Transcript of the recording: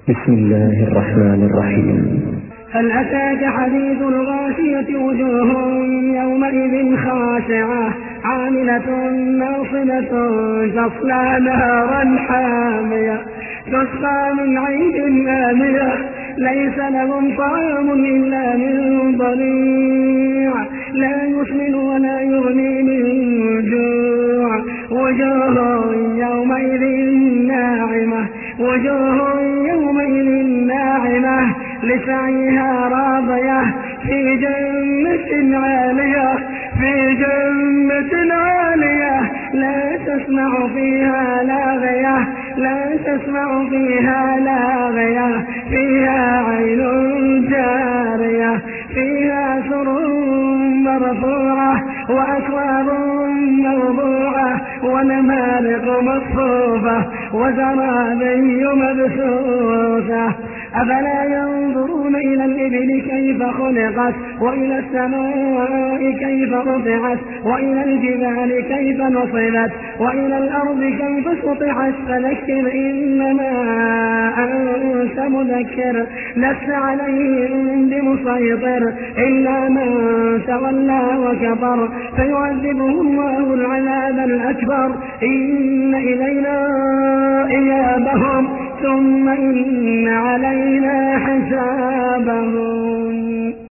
بسم الله الرحمن الرحيم. هل أتاك حديث الغاشية؟ وجوه يومئذ خاشعة عاملة ناصبة تصلى نارا حامية تسقى من عين آنية ليس لهم طعام إلا من ضريع لا يسمن ولا يغني من جوع وجوه يومئذ ناعمة لسعيها راضية في جنة عالية لا تسمع فيها لاغية فيها عين جارية فيها سرر مرفوعة وأكواب موضوعة ونمارق مصفوفة وزرابي مبثوثة أفلا ينظرون إلى الإبل كيف خلقت وإلى السماء كيف رفعت وإلى الجبال كيف نصبت وإلى الأرض كيف سطحت فذكر إنما أنت مذكر لست عليهم بمسيطر إلا من تولى وكفر فيعذبه الله العذاب الأكبر إن إلينا إيابهم ثم إن علينا حسابهم.